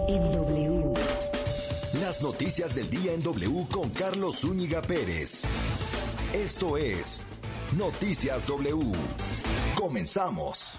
en W. Las noticias del día en W con Carlos Zúñiga Pérez. Esto es Noticias W. Comenzamos.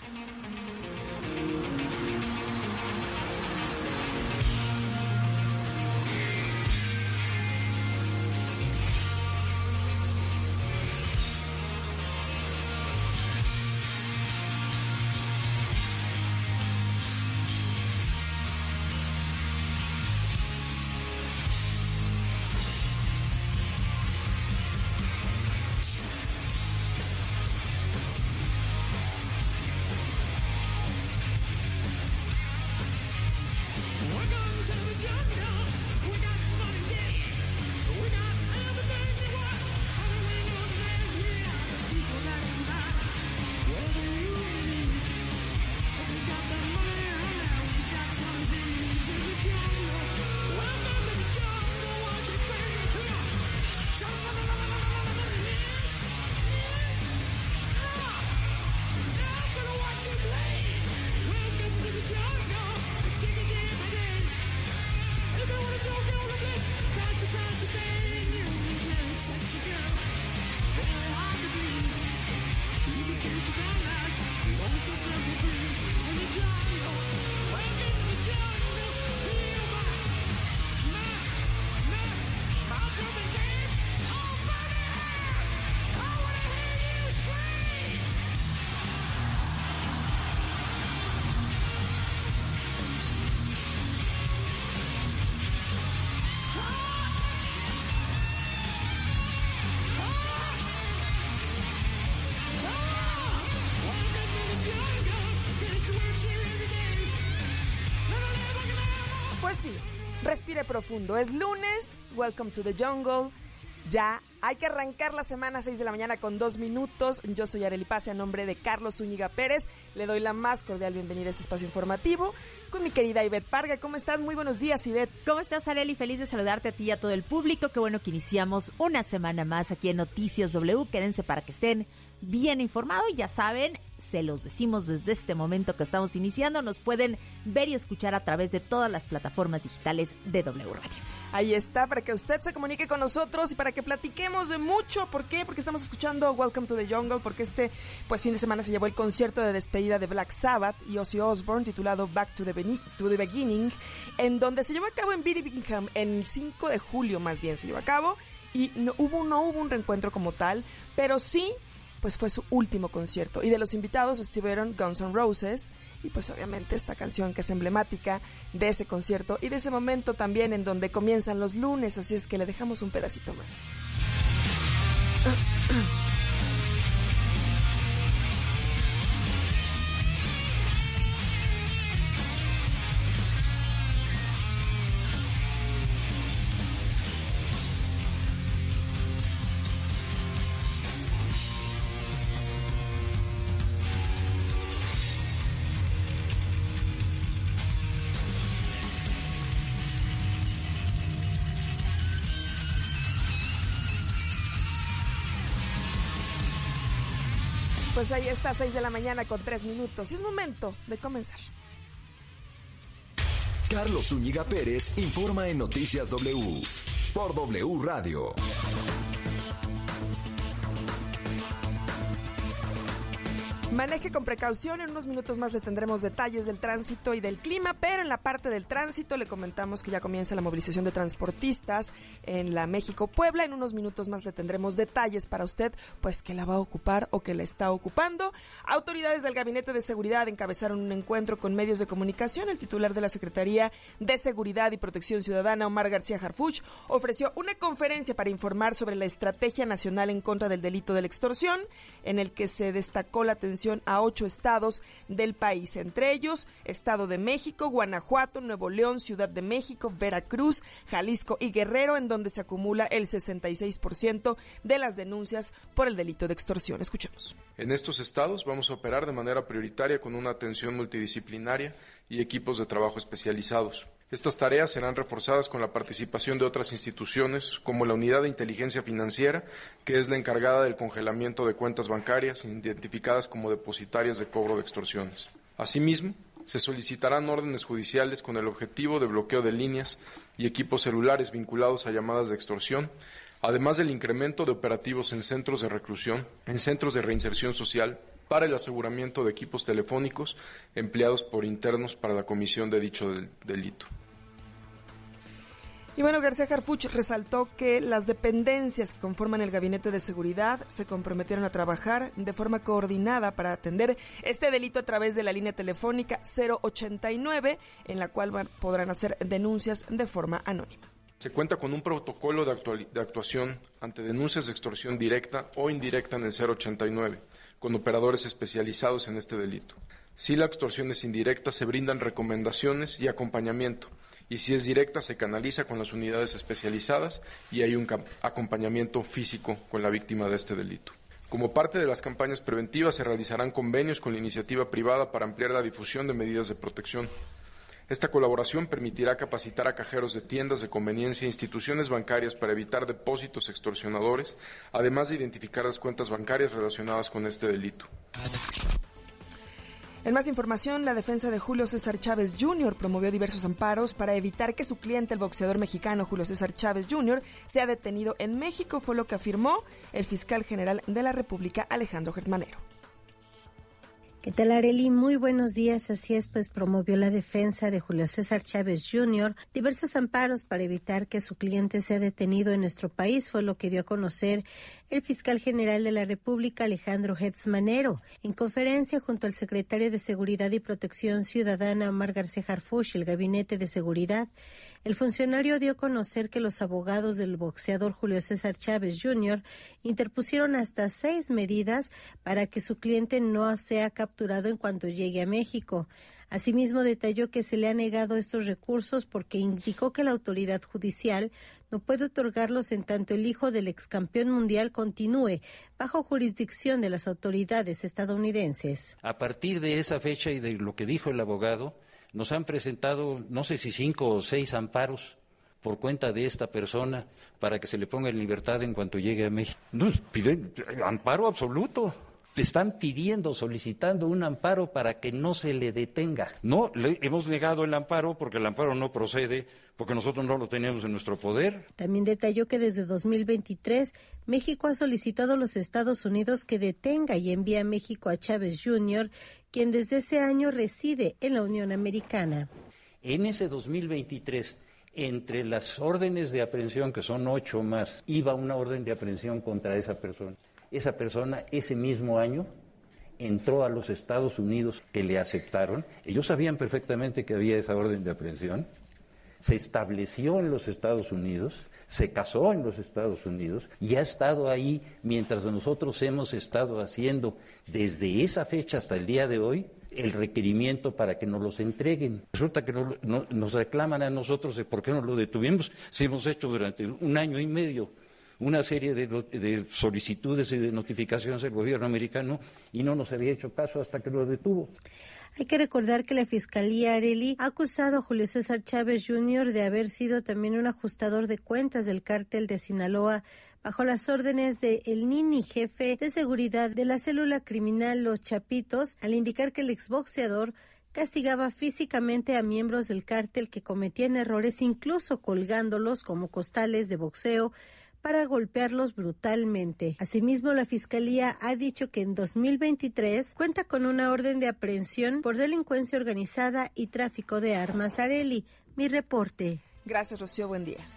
Pues sí, respire profundo. Es lunes, welcome to the jungle. Ya hay que arrancar la semana, 6 de la mañana con 2 minutos. Yo soy Arely Pase, a nombre de Carlos Zúñiga Pérez. Le doy la más cordial bienvenida a este espacio informativo con mi querida Ivette Parga. ¿Cómo estás? Muy buenos días, Ivette. ¿Cómo estás, Arely? Feliz de saludarte a ti y a todo el público. Qué bueno que iniciamos una semana más aquí en Noticias W. Quédense para que estén bien informados. Ya saben, se los decimos desde este momento que estamos iniciando. Nos pueden ver y escuchar a través de todas las plataformas digitales de W Radio. Ahí está, para que usted se comunique con nosotros y para que platiquemos de mucho. ¿Por qué? Porque estamos escuchando Welcome to the Jungle, porque fin de semana se llevó el concierto de despedida de Black Sabbath y Ozzy Osbourne, titulado Back to the Beginning, en donde se llevó a cabo en Birmingham, el 5 de julio más bien se llevó a cabo, y no hubo un reencuentro como tal, pero sí, pues fue su último concierto. Y de los invitados estuvieron Guns N' Roses, y pues obviamente esta canción que es emblemática de ese concierto y de ese momento también en donde comienzan los lunes, así es que le dejamos un pedacito más. Pues ahí está, 6 de la mañana con 3 minutos. Y es momento de comenzar. Carlos Zúñiga Pérez informa en Noticias W por W Radio. Maneje con precaución, en unos minutos más le tendremos detalles del tránsito y del clima, pero en la parte del tránsito le comentamos que ya comienza la movilización de transportistas en la México-Puebla. En unos minutos más le tendremos detalles para usted, pues que la va a ocupar o que la está ocupando. Autoridades del Gabinete de Seguridad encabezaron un encuentro con medios de comunicación. El titular de la Secretaría de Seguridad y Protección Ciudadana, Omar García Harfuch, ofreció una conferencia para informar sobre la Estrategia Nacional en contra del delito de la extorsión, en el que se destacó la atención a 8 estados del país, entre ellos Estado de México, Guanajuato, Nuevo León, Ciudad de México, Veracruz, Jalisco y Guerrero, en donde se acumula el 66% de las denuncias por el delito de extorsión. Escuchemos. En estos estados vamos a operar de manera prioritaria con una atención multidisciplinaria y equipos de trabajo especializados. Estas tareas serán reforzadas con la participación de otras instituciones, como la Unidad de Inteligencia Financiera, que es la encargada del congelamiento de cuentas bancarias identificadas como depositarias de cobro de extorsiones. Asimismo, Se solicitarán órdenes judiciales con el objetivo de bloqueo de líneas y equipos celulares vinculados a llamadas de extorsión, además del incremento de operativos en centros de reclusión, en centros de reinserción social, para el aseguramiento de equipos telefónicos empleados por internos para la comisión de dicho delito. Y bueno, García Harfuch resaltó que las dependencias que conforman el Gabinete de Seguridad se comprometieron a trabajar de forma coordinada para atender este delito a través de la línea telefónica 089, en la cual podrán hacer denuncias de forma anónima. Se cuenta con un protocolo de actuación ante denuncias de extorsión directa o indirecta en el 089, con operadores especializados en este delito. Si la extorsión es indirecta, se brindan recomendaciones y acompañamiento, y si es directa, se canaliza con las unidades especializadas y hay un acompañamiento físico con la víctima de este delito. Como parte de las campañas preventivas, se realizarán convenios con la iniciativa privada para ampliar la difusión de medidas de protección. Esta colaboración permitirá capacitar a cajeros de tiendas de conveniencia e instituciones bancarias para evitar depósitos extorsionadores, además de identificar las cuentas bancarias relacionadas con este delito. En más información, la defensa de Julio César Chávez Jr. promovió diversos amparos para evitar que su cliente, el boxeador mexicano Julio César Chávez Jr., sea detenido en México, fue lo que afirmó el fiscal general de la República, Alejandro Gertz Manero. ¿Qué tal, Arely? Muy buenos días. Así es, pues promovió la defensa de Julio César Chávez Jr. diversos amparos para evitar que su cliente sea detenido en nuestro país, fue lo que dio a conocer el fiscal general de la República, Alejandro Gertz Manero. En conferencia junto al secretario de Seguridad y Protección Ciudadana, Omar García Harfuch, el Gabinete de Seguridad, el funcionario dio a conocer que los abogados del boxeador Julio César Chávez Jr. interpusieron hasta 6 medidas para que su cliente no sea capturado en cuanto llegue a México. Asimismo, detalló que se le ha negado estos recursos porque indicó que la autoridad judicial no puede otorgarlos en tanto el hijo del excampeón mundial continúe bajo jurisdicción de las autoridades estadounidenses. A partir de esa fecha y de lo que dijo el abogado, nos han presentado, no sé si 5 o 6 amparos por cuenta de esta persona para que se le ponga en libertad en cuanto llegue a México. Nos piden amparo absoluto. Te están pidiendo, solicitando un amparo para que no se le detenga. No, le hemos negado el amparo porque el amparo no procede, porque nosotros no lo tenemos en nuestro poder. También detalló que desde 2023 México ha solicitado a los Estados Unidos que detenga y envíe a México a Chávez Jr., quien desde ese año reside en la Unión Americana. En ese 2023, entre las órdenes de aprehensión, que son 8 más, iba una orden de aprehensión contra esa persona. Esa persona ese mismo año entró a los Estados Unidos, que le aceptaron. Ellos sabían perfectamente que había esa orden de aprehensión. Se estableció en los Estados Unidos, se casó en los Estados Unidos y ha estado ahí mientras nosotros hemos estado haciendo desde esa fecha hasta el día de hoy el requerimiento para que nos los entreguen. Resulta que nos reclaman a nosotros de por qué no lo detuvimos si hemos hecho durante 1 año y medio una serie de solicitudes y de notificaciones del gobierno americano y no nos había hecho caso hasta que lo detuvo. Hay que recordar que la Fiscalía, Arely, ha acusado a Julio César Chávez Jr. de haber sido también un ajustador de cuentas del cártel de Sinaloa bajo las órdenes de el Nini, jefe de seguridad de la célula criminal Los Chapitos, al indicar que el exboxeador castigaba físicamente a miembros del cártel que cometían errores, incluso colgándolos como costales de boxeo, para golpearlos brutalmente. Asimismo, la Fiscalía ha dicho que en 2023 cuenta con una orden de aprehensión por delincuencia organizada y tráfico de armas. Arely, mi reporte. Gracias, Rocío. Buen día.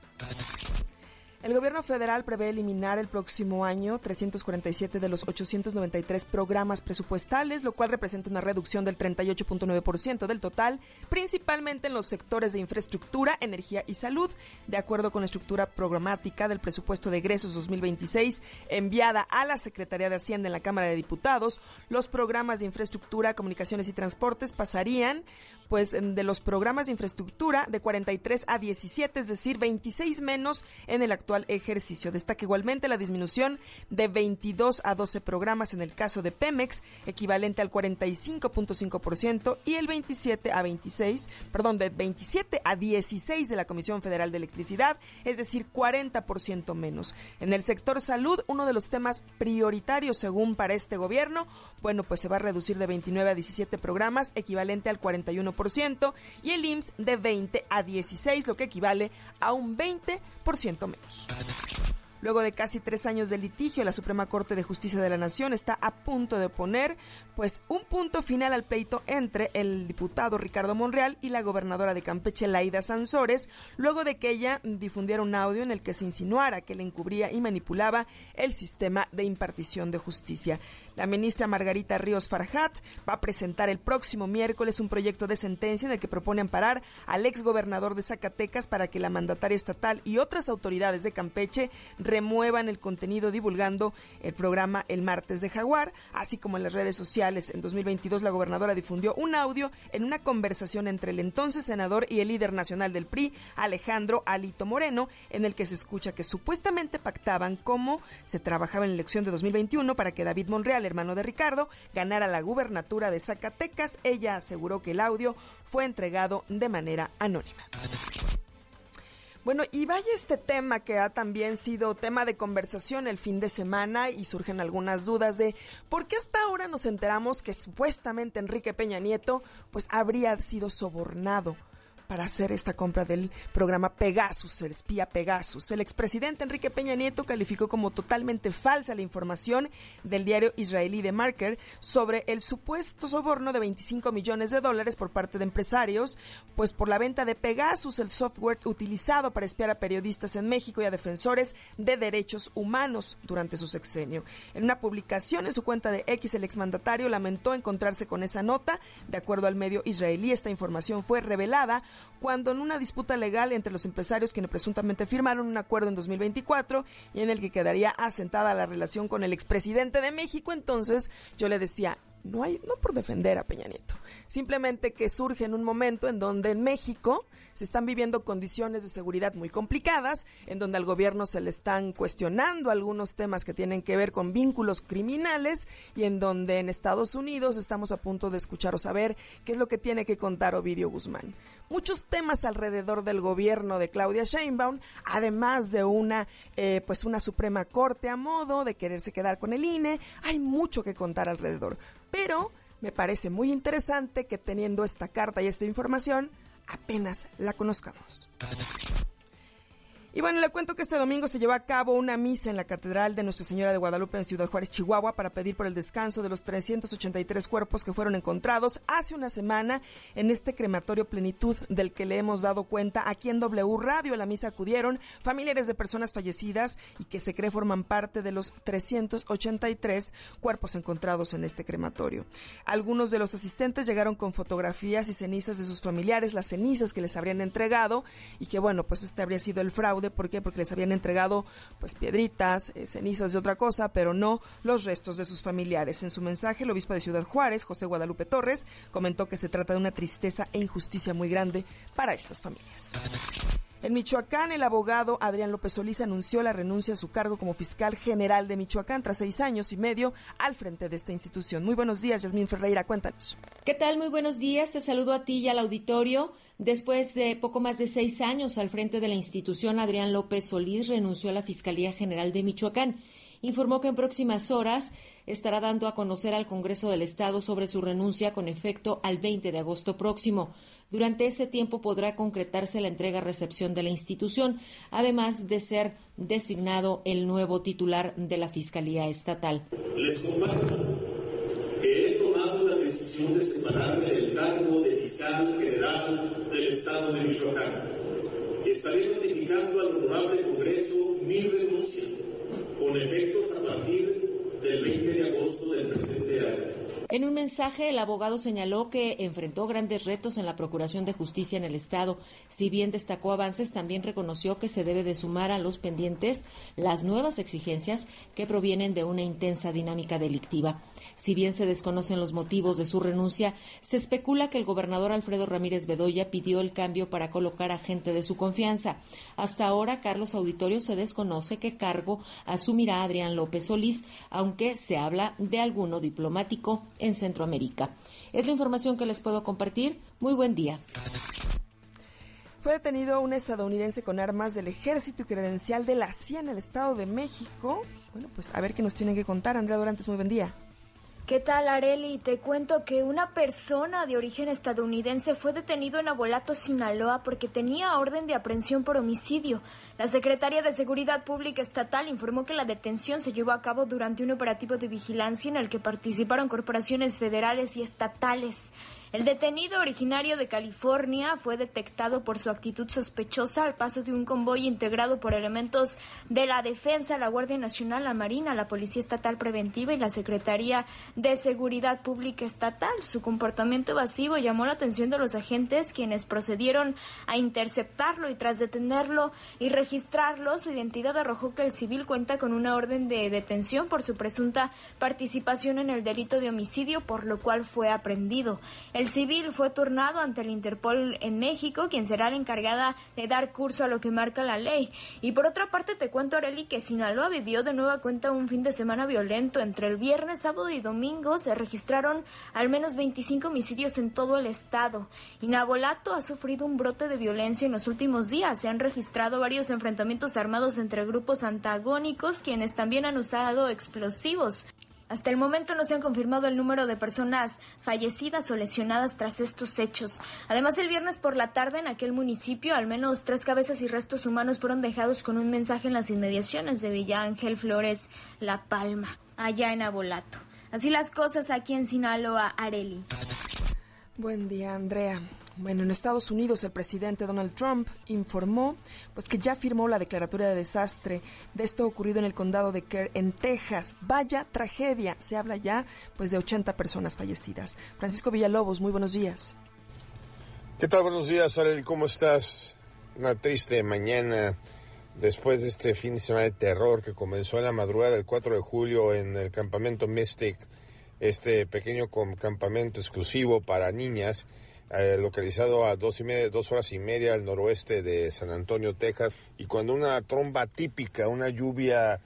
El gobierno federal prevé eliminar el próximo año 347 de los 893 programas presupuestales, lo cual representa una reducción del 38.9% del total, principalmente en los sectores de infraestructura, energía y salud. De acuerdo con la estructura programática del presupuesto de egresos 2026 enviada a la Secretaría de Hacienda en la Cámara de Diputados, los programas de infraestructura, comunicaciones y transportes pasarían pues de los programas de infraestructura de 43 a 17, es decir, 26 menos en el actual ejercicio. Destaca igualmente la disminución de 22 a 12 programas en el caso de Pemex, equivalente al 45.5%, y el de 27 a 16 de la Comisión Federal de Electricidad, es decir, 40% menos. En el sector salud, uno de los temas prioritarios según para este gobierno, bueno, pues se va a reducir de 29 a 17 programas, equivalente al 41%, y el IMSS de 20 a 16, lo que equivale a un 20% menos. Luego de casi 3 años de litigio, la Suprema Corte de Justicia de la Nación está a punto de poner pues un punto final al pleito entre el diputado Ricardo Monreal y la gobernadora de Campeche, Laida Sansores, luego de que ella difundiera un audio en el que se insinuara que le encubría y manipulaba el sistema de impartición de justicia. La ministra Margarita Ríos Farjat va a presentar el próximo miércoles un proyecto de sentencia en el que propone amparar al exgobernador de Zacatecas para que la mandataria estatal y otras autoridades de Campeche remuevan el contenido divulgando el programa El Martes de Jaguar, así como en las redes sociales. En 2022 la gobernadora difundió un audio en una conversación entre el entonces senador y el líder nacional del PRI, Alejandro Alito Moreno, en el que se escucha que supuestamente pactaban cómo se trabajaba en la elección de 2021 para que David Monreal, hermano de Ricardo, ganara la gubernatura de Zacatecas. Ella aseguró que el audio fue entregado de manera anónima. Bueno, y vaya este tema que ha también sido tema de conversación el fin de semana, y surgen algunas dudas de por qué hasta ahora nos enteramos que supuestamente Enrique Peña Nieto pues habría sido sobornado para hacer esta compra del programa Pegasus, el espía Pegasus. El expresidente Enrique Peña Nieto calificó como totalmente falsa la información del diario israelí The Marker sobre el supuesto soborno de $25 millones por parte de empresarios, pues por la venta de Pegasus, el software utilizado para espiar a periodistas en México y a defensores de derechos humanos durante su sexenio. En una publicación en su cuenta de X, el exmandatario lamentó encontrarse con esa nota. De acuerdo al medio israelí, esta información fue revelada cuando en una disputa legal entre los empresarios, quienes presuntamente firmaron un acuerdo en 2024 y en el que quedaría asentada la relación con el expresidente de México. Entonces yo le decía, no por defender a Peña Nieto, simplemente que surge en un momento en donde en México se están viviendo condiciones de seguridad muy complicadas, en donde al gobierno se le están cuestionando algunos temas que tienen que ver con vínculos criminales, y en donde en Estados Unidos estamos a punto de escuchar o saber qué es lo que tiene que contar Ovidio Guzmán. Muchos temas alrededor del gobierno de Claudia Sheinbaum, además de una Suprema Corte a modo de quererse quedar con el INE. Hay mucho que contar alrededor, pero me parece muy interesante que teniendo esta carta y esta información apenas la conozcamos. Y bueno, le cuento que este domingo se llevó a cabo una misa en la Catedral de Nuestra Señora de Guadalupe en Ciudad Juárez, Chihuahua, para pedir por el descanso de los 383 cuerpos que fueron encontrados hace una semana en este crematorio Plenitud del que le hemos dado cuenta aquí en W Radio. A la misa acudieron familiares de personas fallecidas y que se cree forman parte de los 383 cuerpos encontrados en este crematorio. Algunos de los asistentes llegaron con fotografías y cenizas de sus familiares, las cenizas que les habrían entregado, y que bueno, pues este habría sido el fraude. ¿Por qué? Porque les habían entregado pues piedritas, cenizas de otra cosa, pero no los restos de sus familiares. En su mensaje, el obispo de Ciudad Juárez, José Guadalupe Torres, comentó que se trata de una tristeza e injusticia muy grande para estas familias. En Michoacán, el abogado Adrián López Solís anunció la renuncia a su cargo como fiscal general de Michoacán tras 6 años y medio al frente de esta institución. Muy buenos días, Yasmín Ferreira, cuéntanos. ¿Qué tal? Muy buenos días, te saludo a ti y al auditorio. Después de poco más de 6 años al frente de la institución, Adrián López Solís renunció a la Fiscalía General de Michoacán. Informó que en próximas horas estará dando a conocer al Congreso del Estado sobre su renuncia con efecto al 20 de agosto próximo. Durante ese tiempo podrá concretarse la entrega-recepción de la institución, además de ser designado el nuevo titular de la Fiscalía Estatal. Les comparto que he tomado la decisión de separarme del cargo de fiscal general del Estado de Michoacán. Estaré notificando al honorable Congreso mi renuncia, con efectos a partir del 20 de agosto del presente año. En un mensaje, el abogado señaló que enfrentó grandes retos en la procuración de justicia en el Estado. Si bien destacó avances, también reconoció que se debe de sumar a los pendientes las nuevas exigencias que provienen de una intensa dinámica delictiva. Si bien se desconocen los motivos de su renuncia, se especula que el gobernador Alfredo Ramírez Bedoya pidió el cambio para colocar a gente de su confianza. Hasta ahora, Carlos Auditorio, se desconoce qué cargo asumirá Adrián López Solís, aunque se habla de alguno diplomático en Centroamérica. Es la información que les puedo compartir. Muy buen día. Fue detenido un estadounidense con armas del ejército y credencial de la CIA en el Estado de México. Bueno, pues a ver qué nos tienen que contar. Andrea Dorantes, muy buen día. ¿Qué tal, Areli? Te cuento que una persona de origen estadounidense fue detenido en Navolato, Sinaloa, porque tenía orden de aprehensión por homicidio. La Secretaría de Seguridad Pública Estatal informó que la detención se llevó a cabo durante un operativo de vigilancia en el que participaron corporaciones federales y estatales. El detenido, originario de California, fue detectado por su actitud sospechosa al paso de un convoy integrado por elementos de la Defensa, la Guardia Nacional, la Marina, la Policía Estatal Preventiva y la Secretaría de Seguridad Pública Estatal. Su comportamiento evasivo llamó la atención de los agentes, quienes procedieron a interceptarlo, y tras detenerlo y registrarlo, su identidad arrojó que el civil cuenta con una orden de detención por su presunta participación en el delito de homicidio, por lo cual fue aprehendido. El civil fue turnado ante el Interpol en México, quien será la encargada de dar curso a lo que marca la ley. Y por otra parte, te cuento, Areli, que Sinaloa vivió de nueva cuenta un fin de semana violento. Entre el viernes, sábado y domingo se registraron al menos 25 homicidios en todo el estado. Y Navolato ha sufrido un brote de violencia en los últimos días. Se han registrado varios enfrentamientos armados entre grupos antagónicos, quienes también han usado explosivos. Hasta el momento no se han confirmado el número de personas fallecidas o lesionadas tras estos hechos. Además, el viernes por la tarde en aquel municipio, al menos 3 cabezas y restos humanos fueron dejados con un mensaje en las inmediaciones de Villa Ángel Flores, La Palma, allá en Navolato. Así las cosas aquí en Sinaloa, Areli. Buen día, Andrea. Bueno, en Estados Unidos el presidente Donald Trump informó que ya firmó la declaratoria de desastre de esto ocurrido en el condado de Kerr, en Texas. Vaya tragedia, se habla ya de 80 personas fallecidas. Francisco Villalobos, muy buenos días. ¿Qué tal? Buenos días, Arely, ¿cómo estás? Una triste mañana después de este fin de semana de terror que comenzó en la madrugada del 4 de julio en el campamento Mystic, este pequeño campamento exclusivo para niñas, localizado a 2 horas y media al noroeste de San Antonio, Texas, y cuando una tromba típica, una lluvia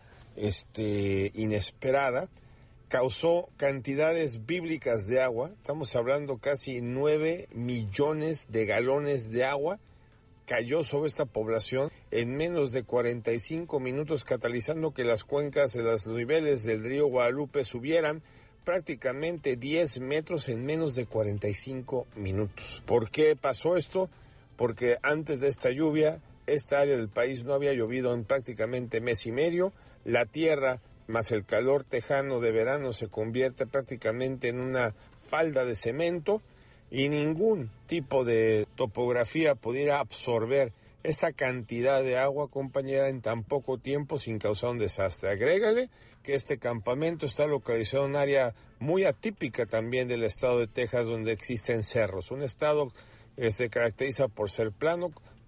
inesperada, causó cantidades bíblicas de agua. Estamos hablando casi 9 millones de galones de agua, cayó sobre esta población en menos de 45 minutos, catalizando que las cuencas de los niveles del río Guadalupe subieran prácticamente 10 metros en menos de 45 minutos. ¿Por qué pasó esto? Porque antes de esta lluvia, esta área del país no había llovido en prácticamente mes y medio. La tierra más el calor tejano de verano se convierte prácticamente en una falda de cemento y ningún tipo de topografía pudiera absorber esa cantidad de agua, compañera, en tan poco tiempo sin causar un desastre. Agrégale que este campamento está localizado en un área muy atípica también del estado de Texas, donde existen cerros. Un estado se caracteriza por ser plano,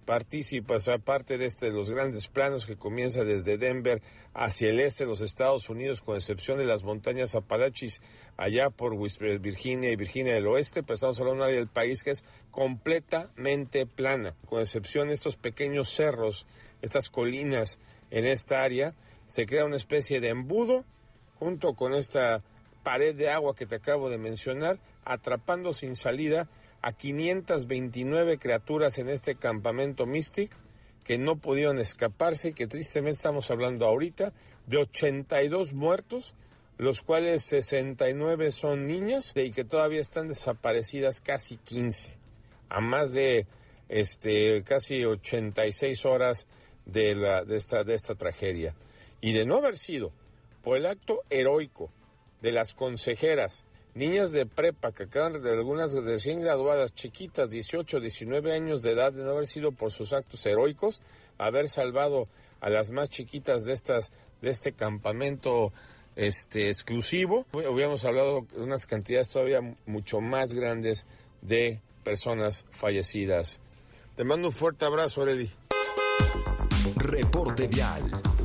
parte de los grandes planos que comienza desde Denver hacia el este de los Estados Unidos, con excepción de las montañas Apalaches allá por Virginia y Virginia del Oeste, pero estamos hablando de un área del país que es completamente plana, con excepción de estos pequeños cerros, estas colinas en esta área. Se crea una especie de embudo junto con esta pared de agua que te acabo de mencionar, atrapando sin salida a 529 criaturas en este campamento Mystic que no pudieron escaparse, y que tristemente estamos hablando ahorita de 82 muertos, los cuales 69 son niñas y que todavía están desaparecidas casi 15, a más de casi 86 horas de esta tragedia. Y de no haber sido por el acto heroico de las consejeras, niñas de prepa que acaban de algunas recién graduadas, chiquitas, 18, 19 años de edad, de no haber sido por sus actos heroicos, haber salvado a las más chiquitas de este campamento exclusivo. Hubiéramos hablado de unas cantidades todavía mucho más grandes de personas fallecidas. Te mando un fuerte abrazo, Arely. Reporte vial.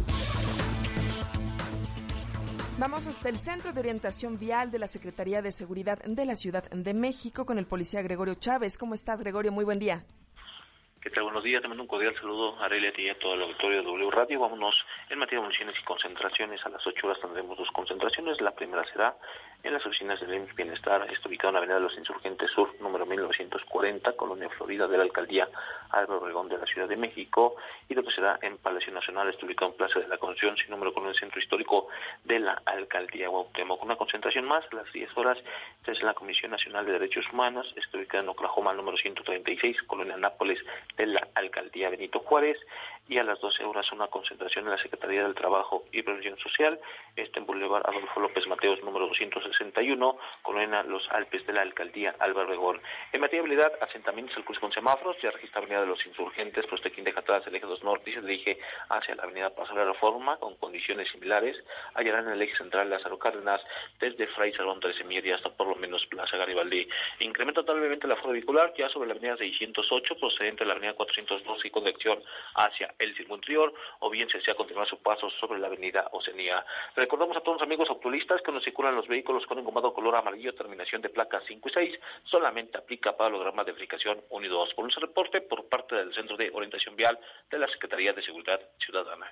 Vamos hasta el Centro de Orientación Vial de la Secretaría de Seguridad de la Ciudad de México con el policía Gregorio Chávez. ¿Cómo estás, Gregorio? Muy buen día. ¿Qué tal? Buenos días. Te mando un cordial saludo a Arely y a todo el auditorio de W Radio. Vámonos en materia de municiones y concentraciones. A las 8 horas tendremos 2 concentraciones. La primera será en las oficinas del IMSS Bienestar. Está ubicado en la Avenida de los Insurgentes Sur, número 1940, Colonia Florida, de la Alcaldía Álvaro Obregón de la Ciudad de México. Y lo que será en Palacio Nacional, está ubicado en Plaza de la Constitución, sin número, con el Centro Histórico de la Alcaldía Cuauhtémoc. Una concentración más a las 10 horas. Esta es en la Comisión Nacional de Derechos Humanos. Está ubicada en Oklahoma, número 136, Colonia Nápoles, de la Alcaldía Benito Juárez. Y a las 12 horas una concentración en la Secretaría del Trabajo y Previsión Social, en Boulevard Adolfo López Mateos, número 261, Colonia Los Alpes, de la Alcaldía Álvaro Obregón. En materia de habilidad, asentamientos al cruce con semáforos, ya registra Avenida de los Insurgentes, pues de quien deja atrás el eje 2 norte y se dirige hacia la Avenida Paso de la Reforma, con condiciones similares. Hallarán en el eje central Lázaro Cárdenas, desde Fray Salvador 13 Media hasta por lo menos Plaza Garibaldi. Incrementa notablemente el aforo vehicular, ya sobre la Avenida 608, procedente de la Avenida 402 y con dirección hacia el circuito interior, o bien se desea continuar su paso sobre la Avenida Oceanía. Recordamos a todos los amigos automovilistas que nos circulan los vehículos con engomado color amarillo, terminación de placas 5 y 6, solamente aplica para los programas de verificación 1 y 2. Por un reporte por parte del Centro de Orientación Vial de la Secretaría de Seguridad Ciudadana.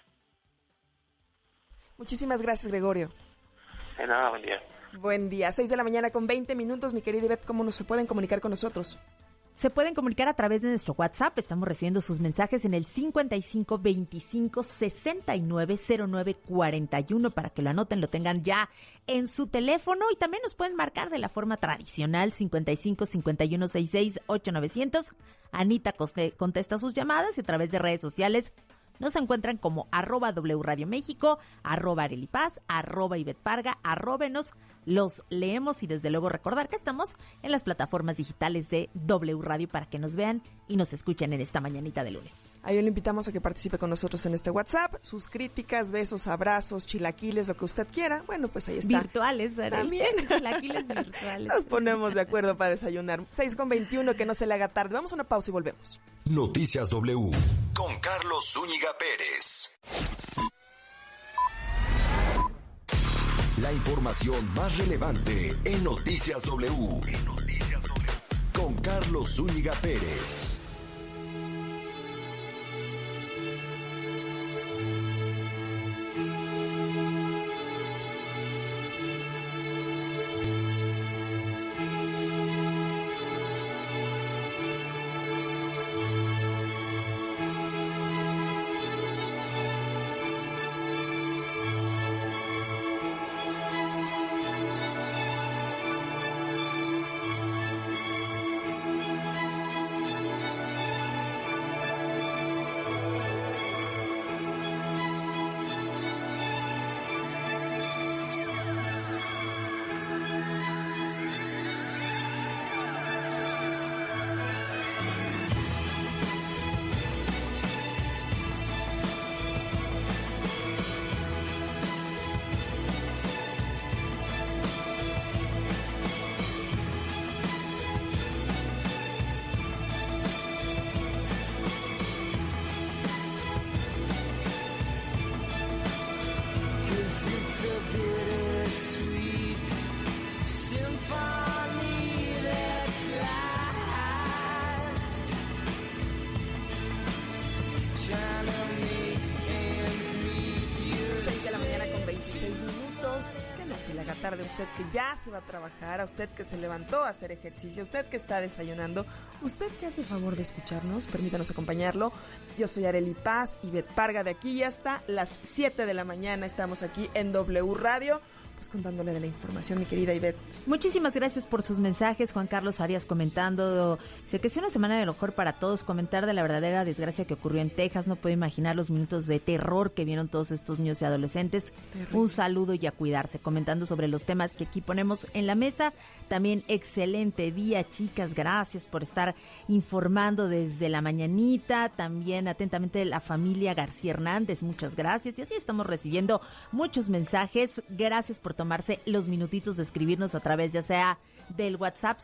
Muchísimas gracias, Gregorio. De nada, buen día. Buen día, 6 de la mañana con 20 minutos. Mi querida Ivette, ¿cómo se pueden comunicar con nosotros? Se pueden comunicar a través de nuestro WhatsApp. Estamos recibiendo sus mensajes en el 55 25 69 09 41 para que lo anoten, lo tengan ya en su teléfono, y también nos pueden marcar de la forma tradicional 55 51 66 8900. Anita contesta sus llamadas, y a través de redes sociales nos encuentran como @W Radio México, @Arely Paz, @Ivette Parga, @nos. Los leemos, y desde luego recordar que estamos en las plataformas digitales de W Radio para que nos vean y nos escuchen en esta mañanita de lunes. Ahí le invitamos a que participe con nosotros en este WhatsApp. Sus críticas, besos, abrazos, chilaquiles, lo que usted quiera. Bueno, pues ahí está. Virtuales, ¿verdad? También. Chilaquiles virtuales. Nos ponemos de acuerdo para desayunar. 6:21, que no se le haga tarde. Vamos a una pausa y volvemos. Noticias W con Carlos Zúñiga Pérez. La información más relevante en Noticias W. Con Carlos Zúñiga Pérez. Tarde, usted que ya se va a trabajar, a usted que se levantó a hacer ejercicio, a usted que está desayunando, usted que hace favor de escucharnos, permítanos acompañarlo. Yo soy Arely Paz, Ivette Parga, de aquí y hasta las 7 de la mañana estamos aquí en W Radio. pues contándole de la información, mi querida Ivette. Muchísimas gracias por sus mensajes. Juan Carlos Arias comentando, dice que es una semana de lo mejor para todos, comentar de la verdadera desgracia que ocurrió en Texas, no puedo imaginar los minutos de terror que vieron todos estos niños y adolescentes. Terrible. Un saludo y a cuidarse, comentando sobre los temas que aquí ponemos en la mesa. También excelente día, chicas, gracias por estar informando desde la mañanita. También atentamente la familia García Hernández, muchas gracias. Y así estamos recibiendo muchos mensajes. Gracias por tomarse los minutitos de escribirnos a través ya sea del WhatsApp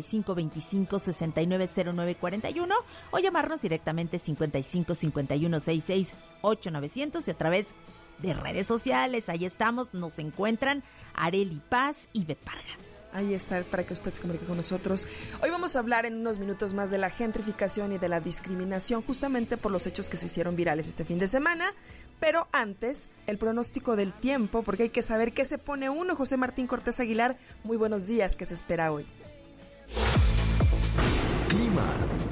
5525-690941 o llamarnos directamente 5551668900 y a través de redes sociales. Ahí estamos, nos encuentran Arely Paz y Bet Parga. Ahí está, para que usted se comunique con nosotros. Hoy vamos a hablar en unos minutos más de la gentrificación y de la discriminación, justamente por los hechos que se hicieron virales este fin de semana. Pero antes, el pronóstico del tiempo, porque hay que saber qué se pone uno. José Martín Cortés Aguilar, muy buenos días, ¿qué se espera hoy? Clima.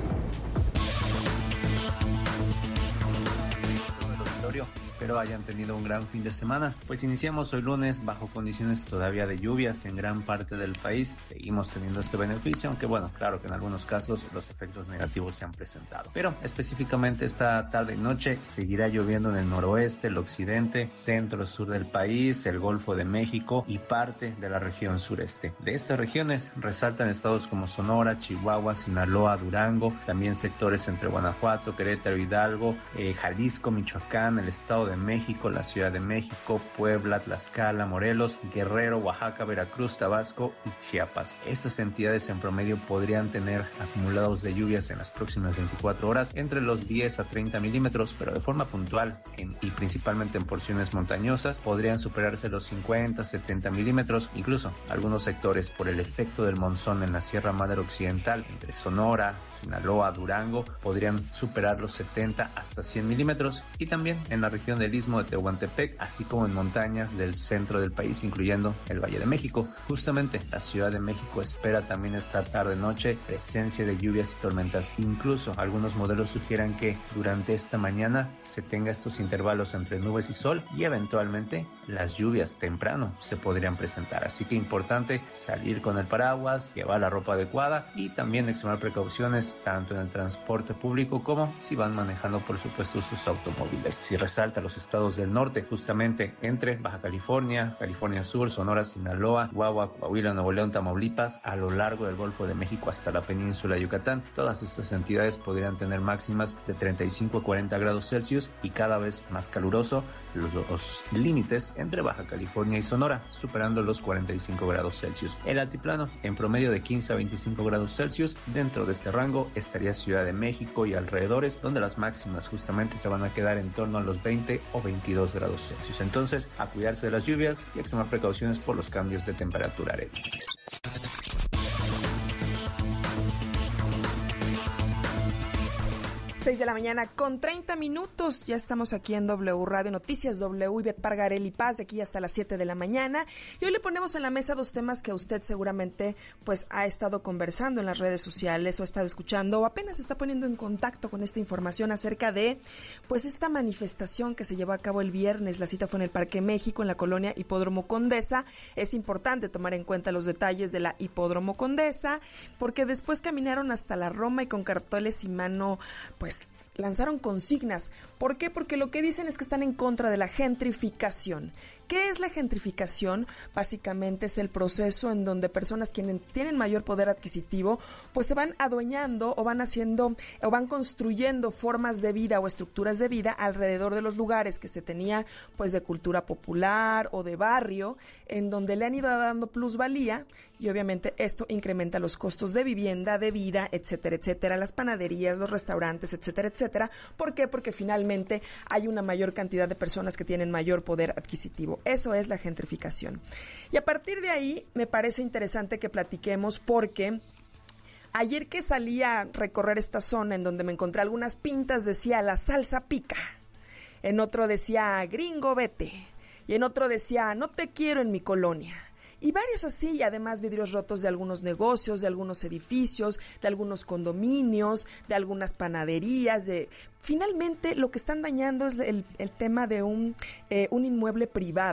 Espero hayan tenido un gran fin de semana, pues iniciamos hoy lunes bajo condiciones todavía de lluvias en gran parte del país. Seguimos teniendo este beneficio, aunque bueno, claro que en algunos casos los efectos negativos se han presentado. Pero específicamente esta tarde y noche seguirá lloviendo en el noroeste, el occidente, centro, sur del país, el Golfo de México y parte de la región sureste. De estas regiones resaltan estados como Sonora, Chihuahua, Sinaloa, Durango, también sectores entre Guanajuato, Querétaro, Hidalgo, Jalisco, Michoacán, el Estado de México, la Ciudad de México, Puebla, Tlaxcala, Morelos, Guerrero, Oaxaca, Veracruz, Tabasco y Chiapas. Estas entidades en promedio podrían tener acumulados de lluvias en las próximas 24 horas entre los 10 a 30 milímetros, pero de forma puntual y principalmente en porciones montañosas podrían superarse los 50, 70 milímetros. Incluso algunos sectores por el efecto del monzón en la Sierra Madre Occidental, entre Sonora, Sinaloa, Durango, podrían superar los 70 hasta 100 milímetros y también en la región del Istmo de Tehuantepec, así como en montañas del centro del país, incluyendo el Valle de México. Justamente la Ciudad de México espera también esta tarde-noche presencia de lluvias y tormentas. Incluso algunos modelos sugieren que durante esta mañana se tenga estos intervalos entre nubes y sol y eventualmente las lluvias temprano se podrían presentar. Así que importante salir con el paraguas, llevar la ropa adecuada y también extremar precauciones tanto en el transporte público como si van manejando, por supuesto, sus automóviles. Si resalta los estados del norte, justamente entre Baja California, California Sur, Sonora, Sinaloa, Chihuahua, Coahuila, Nuevo León, Tamaulipas, a lo largo del Golfo de México hasta la península de Yucatán. Todas estas entidades podrían tener máximas de 35 a 40 grados Celsius y cada vez más caluroso los límites entre Baja California y Sonora, superando los 45 grados Celsius. El altiplano, en promedio de 15 a 25 grados Celsius. Dentro de este rango estaría Ciudad de México y alrededores, donde las máximas justamente se van a quedar en torno a los 20 o 22 grados Celsius. Entonces, a cuidarse de las lluvias y a extremar precauciones por los cambios de temperatura. 6 de la mañana con 30 minutos. Ya estamos aquí en W Radio Noticias W, Ivette Parga, Arely Paz, de aquí hasta las 7 de la mañana. Y hoy le ponemos en la mesa dos temas que usted seguramente pues ha estado conversando en las redes sociales o ha estado escuchando o apenas está poniendo en contacto con esta información acerca de pues esta manifestación que se llevó a cabo el viernes. La cita fue en el Parque México, en la colonia Hipódromo Condesa. Es importante tomar en cuenta los detalles de la Hipódromo Condesa porque después caminaron hasta la Roma y con carteles y mano pues lanzaron consignas. ¿Por qué? Porque lo que dicen es que están en contra de la gentrificación. ¿Qué es la gentrificación? Básicamente es el proceso en donde personas quienes tienen mayor poder adquisitivo pues se van adueñando o van haciendo o van construyendo formas de vida o estructuras de vida alrededor de los lugares que se tenía pues de cultura popular o de barrio, en donde le han ido dando plusvalía y obviamente esto incrementa los costos de vivienda, de vida, etcétera, etcétera, las panaderías, los restaurantes, etcétera, etcétera. ¿Por qué? Porque finalmente hay una mayor cantidad de personas que tienen mayor poder adquisitivo. Eso es la gentrificación. Y a partir de ahí me parece interesante que platiquemos porque ayer que salí a recorrer esta zona en donde me encontré algunas pintas decía la salsa pica, en otro decía gringo vete y en otro decía no te quiero en mi colonia. Y varios así, y además vidrios rotos de algunos negocios, de algunos edificios, de algunos condominios, de algunas panaderías. Finalmente, lo que están dañando es el tema de un inmueble privado.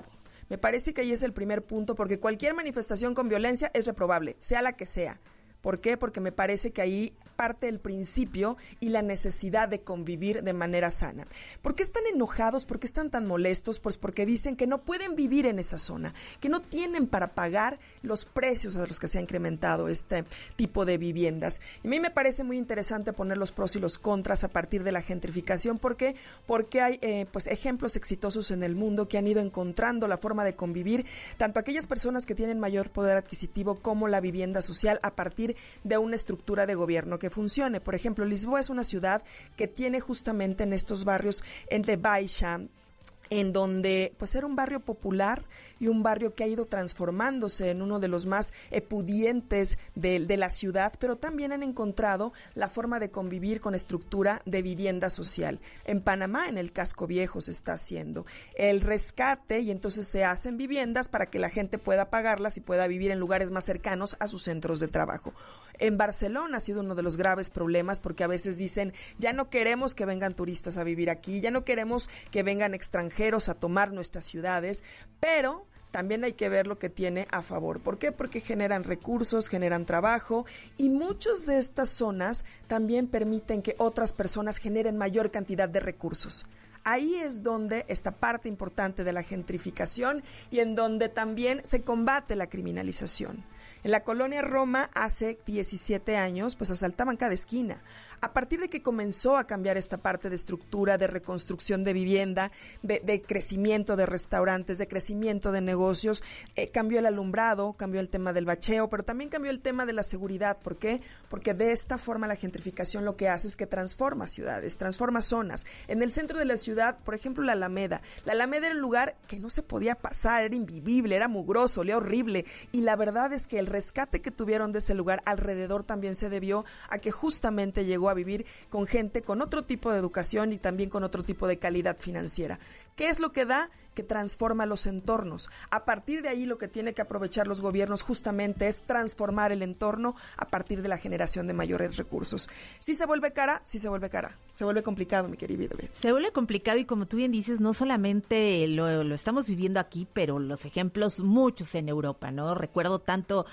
Me parece que ahí es el primer punto, porque cualquier manifestación con violencia es reprobable, sea la que sea. ¿Por qué? Porque me parece que ahí parte el principio y la necesidad de convivir de manera sana. ¿Por qué están enojados? ¿Por qué están tan molestos? Pues porque dicen que no pueden vivir en esa zona, que no tienen para pagar los precios a los que se ha incrementado este tipo de viviendas. Y a mí me parece muy interesante poner los pros y los contras a partir de la gentrificación. ¿Por qué? Porque hay pues ejemplos exitosos en el mundo que han ido encontrando la forma de convivir, tanto aquellas personas que tienen mayor poder adquisitivo como la vivienda social, a partir de una estructura de gobierno que funcione. Por ejemplo, Lisboa es una ciudad que tiene justamente en estos barrios, en de Baixa, en donde pues era un barrio popular y un barrio que ha ido transformándose en uno de los más pudientes de la ciudad, pero también han encontrado la forma de convivir con estructura de vivienda social. En Panamá, en el Casco Viejo, se está haciendo el rescate y entonces se hacen viviendas para que la gente pueda pagarlas y pueda vivir en lugares más cercanos a sus centros de trabajo. En Barcelona ha sido uno de los graves problemas, porque a veces dicen, ya no queremos que vengan turistas a vivir aquí, ya no queremos que vengan extranjeros a tomar nuestras ciudades, pero también hay que ver lo que tiene a favor. ¿Por qué? Porque generan recursos, generan trabajo, y muchas de estas zonas también permiten que otras personas generen mayor cantidad de recursos. Ahí es donde esta parte importante de la gentrificación y en donde también se combate la criminalización. En la colonia Roma hace 17 años, pues asaltaban cada esquina. A partir de que comenzó a cambiar esta parte de estructura, de reconstrucción de vivienda, de crecimiento de restaurantes, de crecimiento de negocios, cambió el alumbrado, cambió el tema del bacheo, pero también cambió el tema de la seguridad. ¿Por qué? Porque de esta forma la gentrificación lo que hace es que transforma ciudades, transforma zonas. En el centro de la ciudad, por ejemplo, la Alameda. La Alameda era un lugar que no se podía pasar, era invivible, era mugroso, olía horrible. Y la verdad es que el rescate que tuvieron de ese lugar alrededor también se debió a que justamente llegó a vivir con gente con otro tipo de educación y también con otro tipo de calidad financiera. ¿Qué es lo que da? Que transforma los entornos. A partir de ahí lo que tiene que aprovechar los gobiernos justamente es transformar el entorno a partir de la generación de mayores recursos. ¿Sí se vuelve cara? Sí se vuelve cara. Se vuelve complicado, mi querido Beth. Se vuelve complicado y como tú bien dices, no solamente lo estamos viviendo aquí, pero los ejemplos muchos en Europa, ¿no? Recuerdo tanto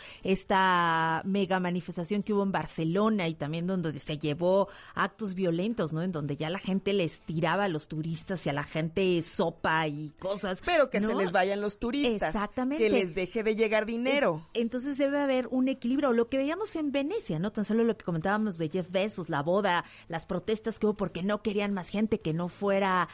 esta mega manifestación que hubo en Barcelona y también donde se llevó actos violentos, ¿no? En donde ya la gente les tiraba a los turistas y a la gente sopa y cosas. Pero que ¿no? se les vayan los turistas. Exactamente. Que les deje de llegar dinero. Entonces debe haber un equilibrio. Lo que veíamos en Venecia, ¿no? Tan solo lo que comentábamos de Jeff Bezos, la boda, las protestas que hubo porque no querían más gente, que no fuera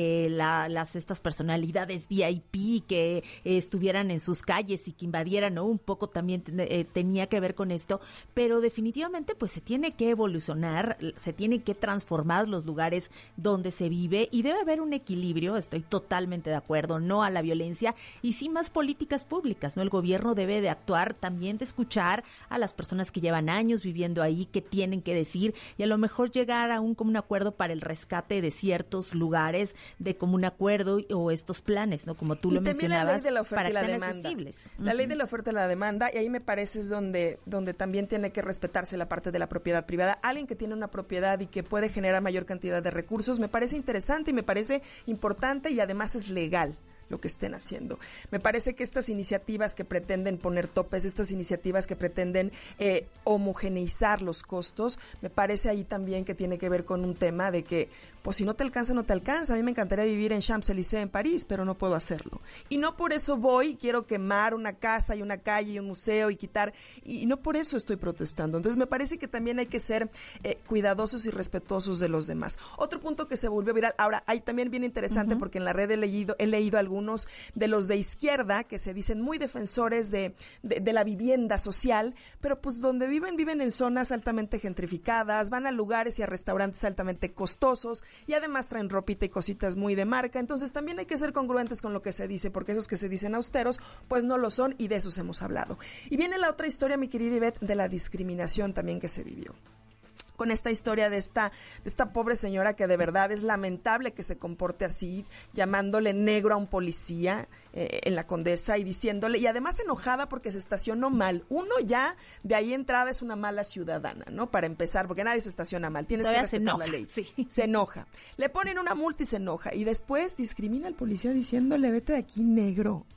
estas personalidades VIP que estuvieran en sus calles y que invadieran, ¿no? Un poco también tenía que ver con esto. Pero definitivamente pues se tiene que evolucionar, se tienen que transformar los lugares donde se vive y debe haber un equilibrio. Estoy totalmente de acuerdo, no a la violencia y sí más políticas públicas, ¿no? El gobierno debe de actuar también, de escuchar a las personas que llevan años viviendo ahí, que tienen que decir y a lo mejor llegar a un común acuerdo para el rescate de ciertos lugares de común acuerdo o estos planes, ¿no? Como tú lo mencionabas, la ley de la oferta para y la que sean demanda. accesibles. La ley de la oferta y la demanda, y ahí me parece es donde también tiene que respetarse la parte de la propiedad privada. Alguien que tiene una propiedad y que puede generar mayor cantidad de recursos, me parece interesante y me parece importante y además es legal lo que estén haciendo. Me parece que estas iniciativas que pretenden poner topes, estas iniciativas que pretenden homogeneizar los costos, me parece ahí también que tiene que ver con un tema de que pues si no te alcanza, no te alcanza. A mí me encantaría vivir en Champs-Élysées en París, pero no puedo hacerlo. Y no por eso quiero quemar una casa y una calle y un museo y quitar, y no por eso estoy protestando. Entonces me parece que también hay que ser cuidadosos y respetuosos de los demás. Otro punto que se volvió viral, ahora hay también bien interesante porque en la red he leído algunos de los de izquierda que se dicen muy defensores de la vivienda social, pero pues donde viven en zonas altamente gentrificadas, van a lugares y a restaurantes altamente costosos, y además traen ropita y cositas muy de marca. Entonces también hay que ser congruentes con lo que se dice, porque esos que se dicen austeros pues no lo son, y de esos hemos hablado. Y viene la otra historia, mi querida Ivette, de la discriminación también que se vivió. Con esta historia de esta pobre señora que de verdad es lamentable que se comporte así, llamándole negro a un policía en la Condesa y diciéndole, y además enojada porque se estacionó mal. Uno ya de ahí entrada es una mala ciudadana, ¿no? Para empezar, porque nadie se estaciona mal, tienes que respetar la ley. Sí. Se enoja, le ponen una multa y se enoja, y después discrimina al policía diciéndole, vete de aquí, negro.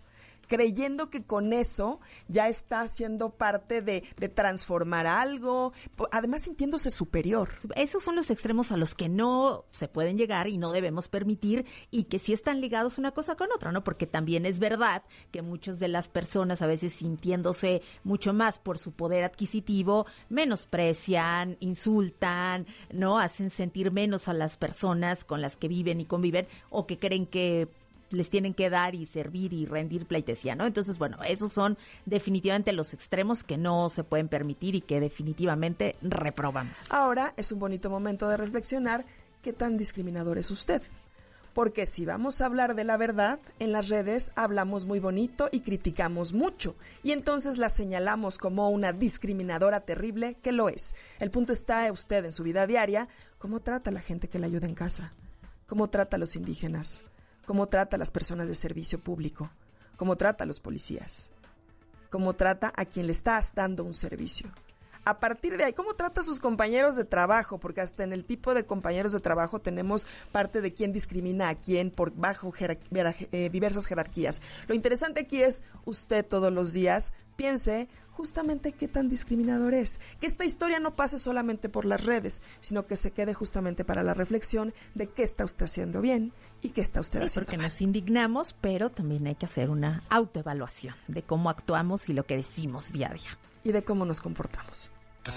creyendo que con eso ya está siendo parte de transformar algo, además sintiéndose superior. Esos son los extremos a los que no se pueden llegar y no debemos permitir, y que sí están ligados una cosa con otra, ¿no? Porque también es verdad que muchas de las personas, a veces sintiéndose mucho más por su poder adquisitivo, menosprecian, insultan, ¿no? Hacen sentir menos a las personas con las que viven y conviven, o que creen que les tienen que dar y servir y rendir pleitesía, ¿no? Entonces, bueno, esos son definitivamente los extremos que no se pueden permitir y que definitivamente reprobamos. Ahora es un bonito momento de reflexionar qué tan discriminador es usted. Porque si vamos a hablar de la verdad, en las redes hablamos muy bonito y criticamos mucho, y entonces la señalamos como una discriminadora terrible, que lo es. El punto está usted en su vida diaria, cómo trata a la gente que le ayuda en casa, cómo trata a los indígenas, cómo trata a las personas de servicio público, cómo trata a los policías, cómo trata a quien le estás dando un servicio. A partir de ahí, cómo trata a sus compañeros de trabajo, porque hasta en el tipo de compañeros de trabajo tenemos parte de quién discrimina a quién por bajo diversas jerarquías. Lo interesante aquí es usted todos los días piense justamente qué tan discriminador es. Que esta historia no pase solamente por las redes, sino que se quede justamente para la reflexión de qué está usted haciendo bien y qué está usted haciendo porque mal. Nos indignamos, pero también hay que hacer una autoevaluación de cómo actuamos y lo que decimos día a día. Y de cómo nos comportamos.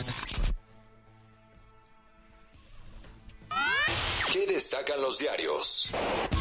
¿Qué destacan los diarios?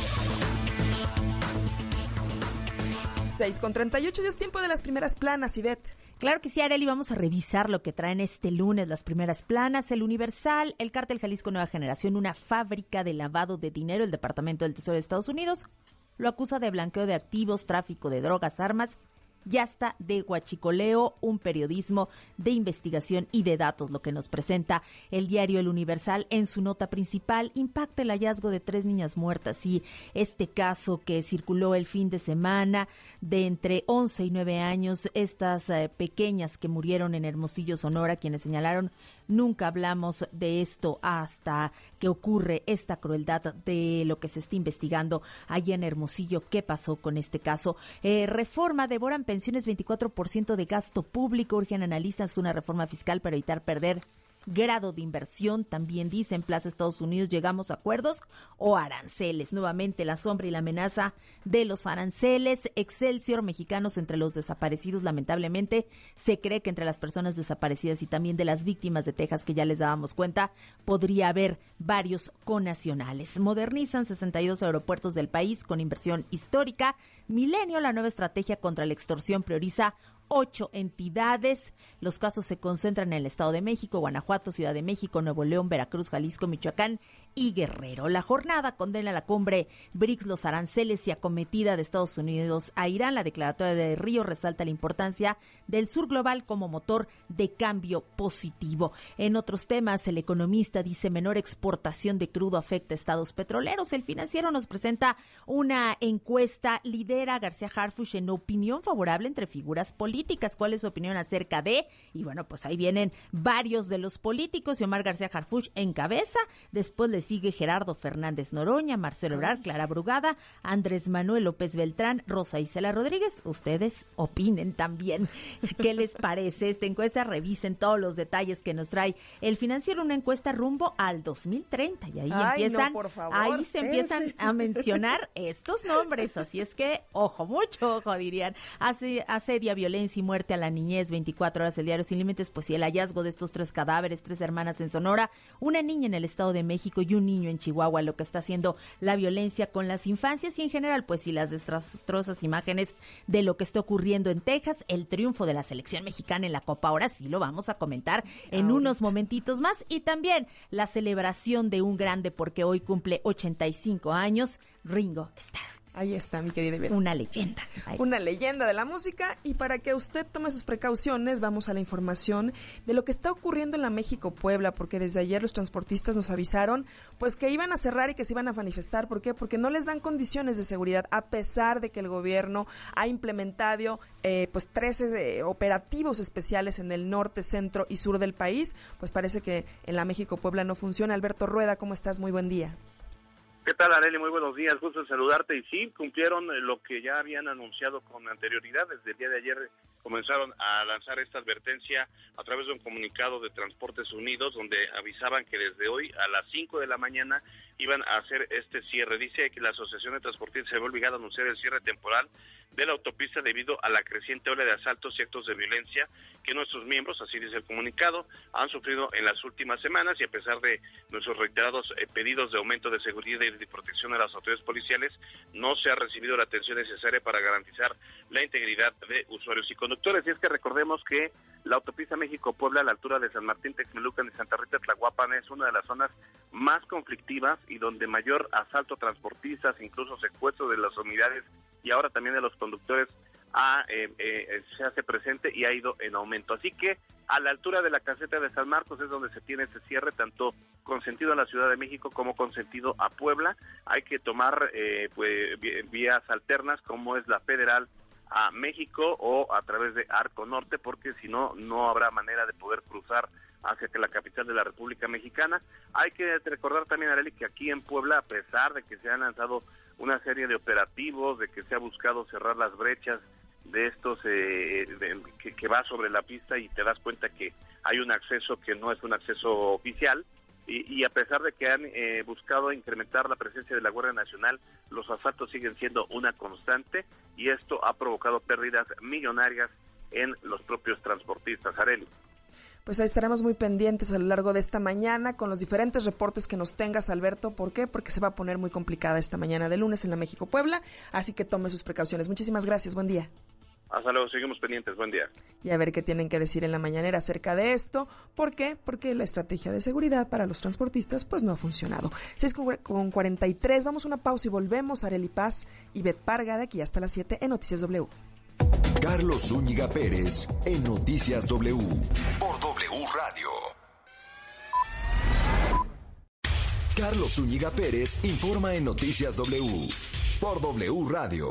6:38, ya es tiempo de las primeras planas, Ivette. Claro que sí, Arely, vamos a revisar lo que traen este lunes las primeras planas. El Universal, el Cártel Jalisco Nueva Generación, una fábrica de lavado de dinero. El Departamento del Tesoro de Estados Unidos lo acusa de blanqueo de activos, tráfico de drogas, armas y hasta de huachicoleo, un periodismo de investigación y de datos, lo que nos presenta el diario El Universal en su nota principal. Impacta el hallazgo de 3 niñas muertas, y este caso que circuló el fin de semana de entre 11 y 9 años, estas pequeñas que murieron en Hermosillo, Sonora, quienes señalaron: nunca hablamos de esto hasta que ocurre esta crueldad de lo que se está investigando allá en Hermosillo. ¿Qué pasó con este caso? Reforma, devoran pensiones 24% de gasto público. Urgen analistas una reforma fiscal para evitar perder grado de inversión. También dicen Plaza Estados Unidos, llegamos a acuerdos o aranceles. Nuevamente la sombra y la amenaza de los aranceles. Excelsior, mexicanos entre los desaparecidos. Lamentablemente se cree que entre las personas desaparecidas y también de las víctimas de Texas, que ya les dábamos cuenta, podría haber varios connacionales. Modernizan 62 aeropuertos del país con inversión histórica. Milenio, la nueva estrategia contra la extorsión, prioriza 8 entidades. Los casos se concentran en el Estado de México, Guanajuato, Ciudad de México, Nuevo León, Veracruz, Jalisco, Michoacán y Guerrero. La jornada condena la cumbre BRICS, los aranceles y acometida de Estados Unidos a Irán. La declaratoria de Río resalta la importancia del sur global como motor de cambio positivo. En otros temas, El Economista dice: menor exportación de crudo afecta a estados petroleros. El Financiero nos presenta una encuesta. Lidera García Harfuch en opinión favorable entre figuras políticas. ¿Cuál es su opinión acerca de? Y bueno, pues ahí vienen varios de los políticos. Omar García Harfuch encabeza. Después le sigue Gerardo Fernández Noroña, Marcelo Ebrard, Clara Brugada, Andrés Manuel López Beltrán, Rosa Isela Rodríguez. Ustedes opinen también. ¿Qué les parece esta encuesta? Revisen todos los detalles que nos trae El Financiero, una encuesta rumbo al 2030. Y ahí se empiezan a mencionar estos nombres. Así es que, ojo, mucho ojo, dirían. Asedia, violencia y muerte a la niñez, 24 horas el diario Sin Límites. Pues sí, el hallazgo de estos 3 cadáveres, 3 hermanas en Sonora, una niña en el Estado de México y un niño en Chihuahua, lo que está haciendo la violencia con las infancias. Y en general, pues sí, las desastrosas imágenes de lo que está ocurriendo en Texas. El triunfo de la selección mexicana en la Copa, ahora sí lo vamos a comentar en unos momentitos más. Y también la celebración de un grande, porque hoy cumple 85 años, Ringo Starr. Ahí está, mi querida Ivette. Una leyenda. Una leyenda de la música. Y para que usted tome sus precauciones, vamos a la información de lo que está ocurriendo en la México-Puebla, porque desde ayer los transportistas nos avisaron pues que iban a cerrar y que se iban a manifestar. ¿Por qué? Porque no les dan condiciones de seguridad, a pesar de que el gobierno ha implementado pues 13 operativos especiales en el norte, centro y sur del país. Pues parece que en la México-Puebla no funciona. Alberto Rueda, ¿cómo estás? Muy buen día. ¿Qué tal, Arely? Muy buenos días, gusto en saludarte. Y sí, cumplieron lo que ya habían anunciado con anterioridad. Desde el día de ayer comenzaron a lanzar esta advertencia a través de un comunicado de Transportes Unidos, donde avisaban que desde hoy a las 5 de la mañana iban a hacer este cierre. Dice que la Asociación de Transportistas se ve obligada a anunciar el cierre temporal de la autopista debido a la creciente ola de asaltos y actos de violencia que nuestros miembros, así dice el comunicado, han sufrido en las últimas semanas, y a pesar de nuestros reiterados pedidos de aumento de seguridad y de protección a las autoridades policiales, no se ha recibido la atención necesaria para garantizar la integridad de usuarios y conductores. Y es que recordemos que la autopista México-Puebla a la altura de San Martín, Texmelucan y Santa Rita Tlahuapan es una de las zonas más conflictivas y donde mayor asalto a transportistas, incluso secuestro de las unidades y ahora también de los conductores se hace presente y ha ido en aumento. Así que a la altura de la caseta de San Marcos es donde se tiene ese cierre, tanto con sentido a la Ciudad de México como con sentido a Puebla. Hay que tomar vías alternas, como es la Federal a México o a través de Arco Norte, porque si no, no habrá manera de poder cruzar hacia la capital de la República Mexicana. Hay que recordar también, Arely, que aquí en Puebla, a pesar de que se han lanzado una serie de operativos, de que se ha buscado cerrar las brechas de estos que va sobre la pista y te das cuenta que hay un acceso que no es un acceso oficial, y a pesar de que han buscado incrementar la presencia de la Guardia Nacional, los asaltos siguen siendo una constante, y esto ha provocado pérdidas millonarias en los propios transportistas. Arely. Pues ahí estaremos muy pendientes a lo largo de esta mañana con los diferentes reportes que nos tengas, Alberto. ¿Por qué? Porque se va a poner muy complicada esta mañana de lunes en la México-Puebla, así que tome sus precauciones. Muchísimas gracias, buen día. Hasta luego, seguimos pendientes, buen día. Y a ver qué tienen que decir en la mañanera acerca de esto. ¿Por qué? Porque la estrategia de seguridad para los transportistas pues no ha funcionado. 6:43, vamos a una pausa y volvemos. Arely Paz y Bet Parga de aquí hasta las 7 en Noticias W. Carlos Zúñiga Pérez en Noticias W por W Radio. Carlos Zúñiga Pérez informa en Noticias W por W Radio.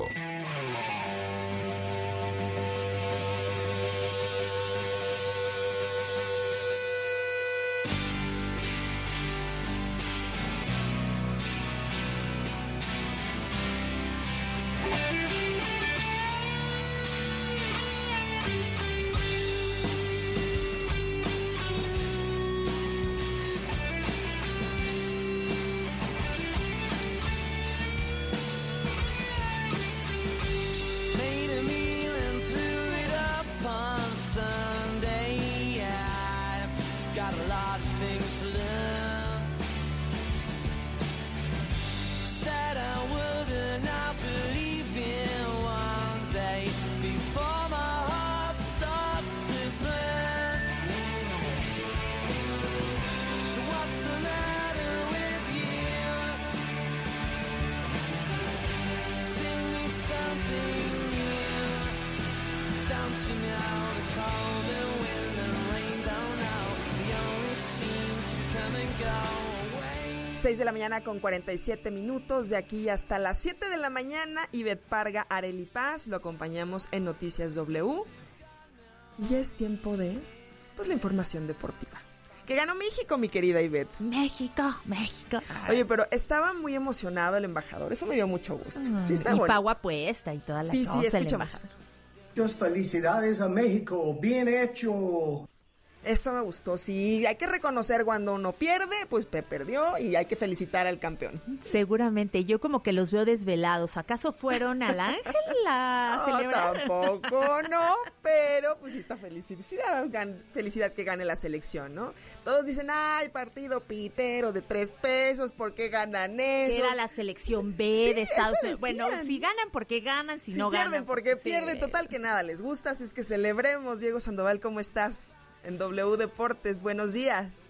De la mañana con 47 minutos, de aquí hasta las 7 de la mañana. Ivette Parga, Arely Paz, lo acompañamos en Noticias W. Y es tiempo de, pues, la información deportiva. Que ganó México, mi querida Ivette. México. Oye, pero estaba muy emocionado el embajador, eso me dio mucho gusto. Sí, está y bueno. pago apuesta y toda la cosa. Sí, escuchamos. Muchas felicidades a México, bien hecho. Eso me gustó, sí, hay que reconocer cuando uno pierde, pues perdió, y hay que felicitar al campeón. Seguramente, yo como que los veo desvelados. ¿Acaso fueron al Ángel a celebrar? Tampoco, no, pero pues sí está felicidad que gane la selección, ¿no? Todos dicen, ay, partido pitero de 3 pesos, ¿por qué ganan eso? Era la selección B de Estados Unidos. Bueno, si ganan, porque ganan, si no pierden, ganan. porque pierden, total que nada les gusta, así es que celebremos. Diego Sandoval, ¿cómo estás? En W Deportes, buenos días.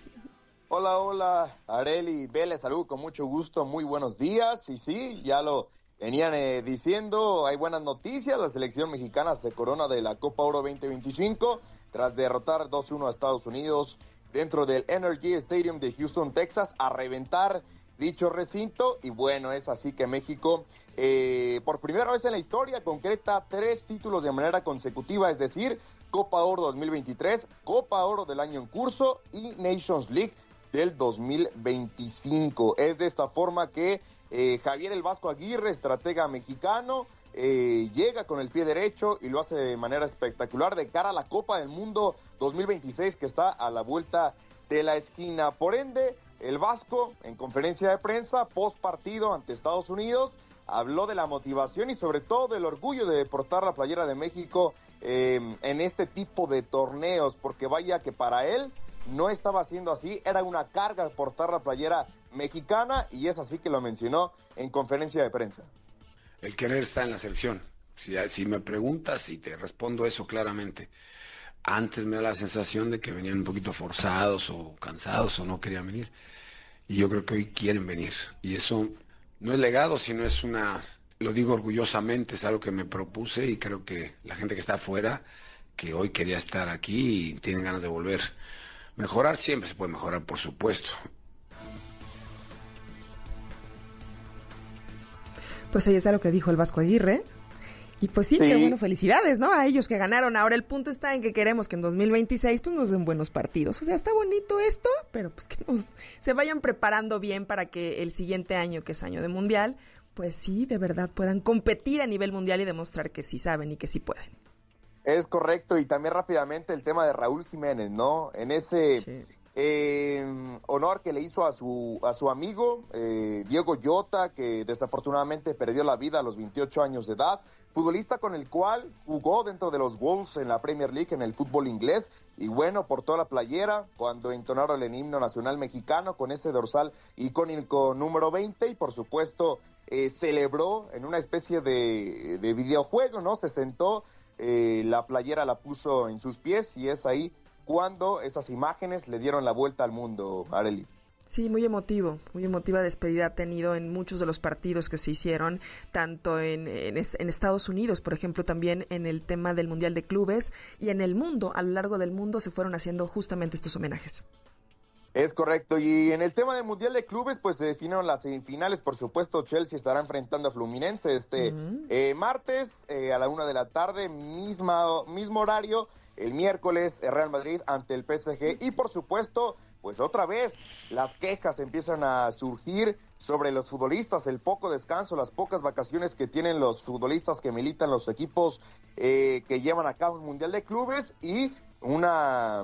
Hola, Arely, Vélez, salud, con mucho gusto, muy buenos días. Y sí, ya lo venían diciendo, hay buenas noticias, la selección mexicana se corona de la Copa Oro 2025 tras derrotar 2-1 a Estados Unidos dentro del Energy Stadium de Houston, Texas, a reventar dicho recinto. Y bueno, es así que México, por primera vez en la historia, concreta 3 títulos de manera consecutiva, es decir, Copa Oro 2023, Copa Oro del año en curso y Nations League del 2025. Es de esta forma que Javier El Vasco Aguirre, estratega mexicano, llega con el pie derecho y lo hace de manera espectacular de cara a la Copa del Mundo 2026 que está a la vuelta de la esquina. Por ende, el Vasco, en conferencia de prensa, post partido ante Estados Unidos, habló de la motivación y sobre todo del orgullo de portar la playera de México en este tipo de torneos, porque vaya que para él no estaba siendo así, era una carga portar la playera mexicana y es así que lo mencionó en conferencia de prensa. El querer está en la selección. Si me preguntas y te respondo eso claramente, antes me da la sensación de que venían un poquito forzados o cansados o no querían venir. Y yo creo que hoy quieren venir. Y eso no es legado, sino es lo digo orgullosamente, es algo que me propuse y creo que la gente que está afuera, que hoy quería estar aquí y tienen ganas de volver. Mejorar siempre se puede mejorar, por supuesto. Pues ahí está lo que dijo el Vasco Aguirre. Y pues sí, qué bueno, felicidades, ¿no? A ellos que ganaron. Ahora el punto está en que queremos que en 2026 pues nos den buenos partidos. O sea, está bonito esto, pero pues que se vayan preparando bien para que el siguiente año, que es año de mundial, pues sí, de verdad puedan competir a nivel mundial y demostrar que sí saben y que sí pueden. Es correcto, y también rápidamente el tema de Raúl Jiménez, ¿no? En ese honor que le hizo a su amigo Diego Llota, que desafortunadamente perdió la vida a los 28 años de edad, futbolista con el cual jugó dentro de los Wolves en la Premier League en el fútbol inglés, y bueno, portó la playera cuando entonaron el himno nacional mexicano con ese dorsal icónico número 20, y por supuesto celebró en una especie de videojuego, ¿no? Se sentó, la playera la puso en sus pies y es ahí cuando esas imágenes le dieron la vuelta al mundo, Arely. Sí, muy emotiva despedida ha tenido en muchos de los partidos que se hicieron, tanto en Estados Unidos, por ejemplo, también en el tema del Mundial de Clubes, y en el mundo, a lo largo del mundo se fueron haciendo justamente estos homenajes. Es correcto, y en el tema del Mundial de Clubes, pues se definieron las semifinales. Por supuesto, Chelsea estará enfrentando a Fluminense martes a la 1:00 p.m, mismo horario. El miércoles, Real Madrid ante el PSG, y por supuesto, pues otra vez las quejas empiezan a surgir sobre los futbolistas, el poco descanso, las pocas vacaciones que tienen los futbolistas que militan los equipos que llevan a cabo un Mundial de Clubes, y una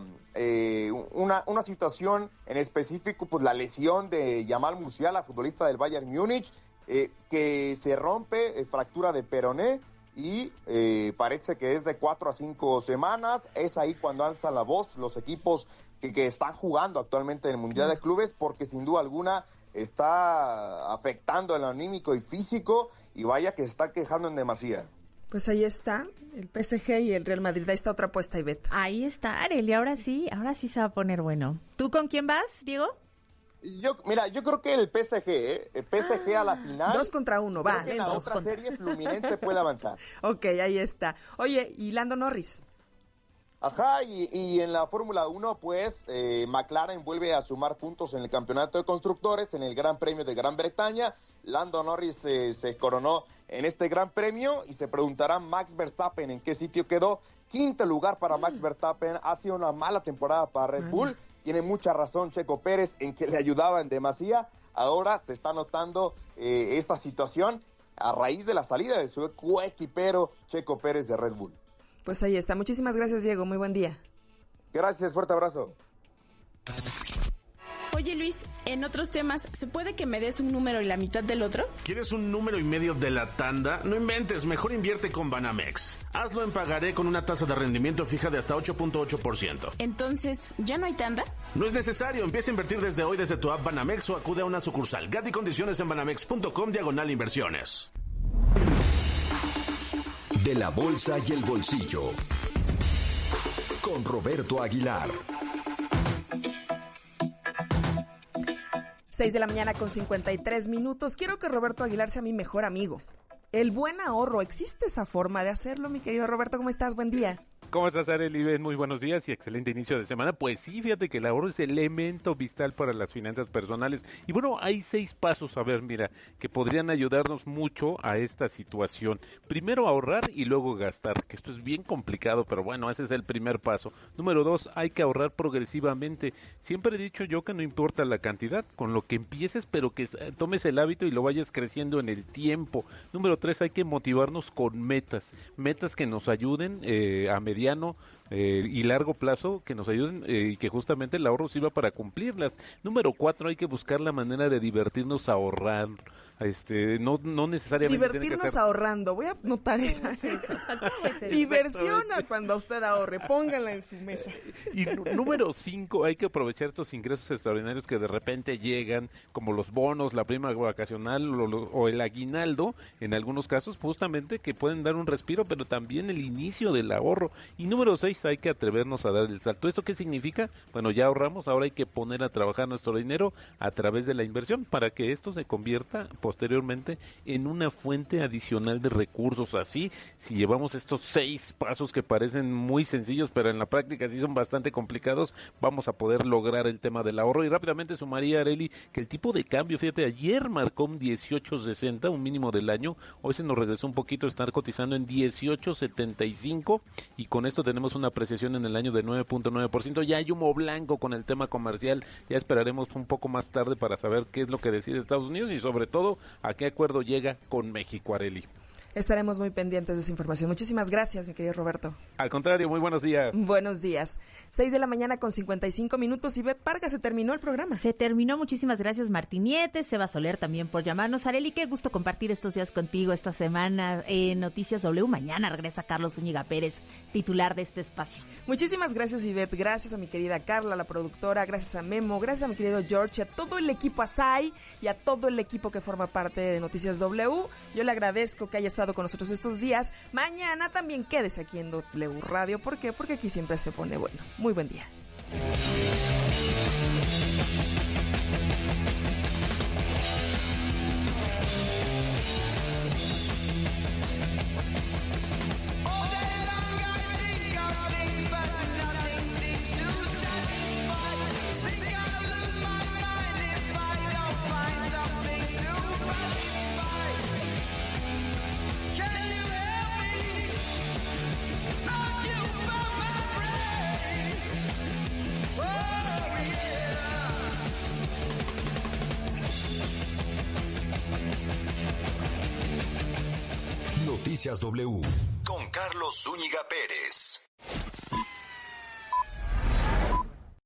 situación en específico, pues la lesión de Yamal Musiala, futbolista del Bayern Múnich, que se rompe, fractura de peroné, y parece que es de 4 a 5 semanas. Es ahí cuando alzan la voz los equipos que están jugando actualmente en el Mundial de Clubes, porque sin duda alguna está afectando el anímico y físico, y vaya que se está quejando en demasía. Pues ahí está, el PSG y el Real Madrid. Ahí está otra apuesta, Ivette. Ahí está, Arely, ahora sí se va a poner bueno. ¿Tú con quién vas, Diego? Yo creo que el PSG, a la final. 2 contra 1, va. En la otra serie Fluminense puede avanzar. Ok, ahí está. Oye, ¿y Lando Norris? Ajá, y en la Fórmula 1, pues, McLaren vuelve a sumar puntos en el campeonato de constructores, en el Gran Premio de Gran Bretaña. Lando Norris se coronó en este Gran Premio, y se preguntará Max Verstappen en qué sitio quedó. 5º lugar para Max Verstappen. Ha sido una mala temporada para Red Bull. Tiene mucha razón Checo Pérez en que le ayudaba en demasía. Ahora se está notando esta situación a raíz de la salida de su coequipero Checo Pérez de Red Bull. Pues ahí está. Muchísimas gracias, Diego. Muy buen día. Gracias, fuerte abrazo. Oye, Luis, en otros temas, ¿se puede que me des un número y la mitad del otro? ¿Quieres un número y medio de la tanda? No inventes, mejor invierte con Banamex. Hazlo en pagaré con una tasa de rendimiento fija de hasta 8.8%. Entonces, ¿ya no hay tanda? No es necesario, empieza a invertir desde hoy desde tu app Banamex o acude a una sucursal. Gat y condiciones en banamex.com/inversiones. De la bolsa y el bolsillo, con Roberto Aguilar. 6:53 a.m. Quiero que Roberto Aguilar sea mi mejor amigo. El buen ahorro, ¿existe esa forma de hacerlo, mi querido Roberto? ¿Cómo estás? Buen día. ¿Cómo estás, Arely? Muy buenos días y excelente inicio de semana. Pues sí, fíjate que el ahorro es elemento vital para las finanzas personales. Y bueno, hay 6 pasos, a ver, mira, que podrían ayudarnos mucho a esta situación. Primero, ahorrar y luego gastar, que esto es bien complicado, pero bueno, ese es el primer paso. Número 2, hay que ahorrar progresivamente. Siempre he dicho yo que no importa la cantidad, con lo que empieces, pero que tomes el hábito y lo vayas creciendo en el tiempo. Número 3, hay que motivarnos con metas que nos ayuden a mediano y largo plazo, que nos ayuden y que justamente el ahorro sirva para cumplirlas. Número 4, hay que buscar la manera de divertirnos ahorrando. No necesariamente divertirnos ahorrando, voy a anotar esa. Diversión cuando usted ahorre, pónganla en su mesa. Y número 5, hay que aprovechar estos ingresos extraordinarios que de repente llegan, como los bonos, la prima vacacional o el aguinaldo, en algunos casos justamente, que pueden dar un respiro, pero también el inicio del ahorro. Y número 6, hay que atrevernos a dar el salto. ¿Esto qué significa? Bueno, ya ahorramos, ahora hay que poner a trabajar nuestro dinero a través de la inversión para que esto se convierta posteriormente en una fuente adicional de recursos. Así, si llevamos estos 6 pasos que parecen muy sencillos, pero en la práctica sí son bastante complicados, vamos a poder lograr el tema del ahorro. Y rápidamente sumaría, Arely, que el tipo de cambio, fíjate, ayer marcó un 18.60, un mínimo del año, hoy se nos regresó un poquito, estar cotizando en 18.75, y con esto tenemos una apreciación en el año de 9.9%. Ya hay humo blanco con el tema comercial, ya esperaremos un poco más tarde para saber qué es lo que decide Estados Unidos y sobre todo a qué acuerdo llega con México, Arely. Estaremos muy pendientes de esa información. Muchísimas gracias, mi querido Roberto. Al contrario, muy buenos días. Buenos días. 6:55 a.m. y Beth Parga, se terminó el programa. Se terminó. Muchísimas gracias, Martiniete, Seba Soler también por llamarnos. Arely, qué gusto compartir estos días contigo esta semana en Noticias W. Mañana regresa Carlos Zúñiga Pérez, titular de este espacio. Muchísimas gracias, Ivette. Gracias a mi querida Carla, la productora. Gracias a Memo. Gracias a mi querido George, a todo el equipo ASAI y a todo el equipo que forma parte de Noticias W. Yo le agradezco que haya estado con nosotros estos días. Mañana también quédese aquí en W Radio. ¿Por qué? Porque aquí siempre se pone bueno. Muy buen día. Noticias W con Carlos Zúñiga Pérez.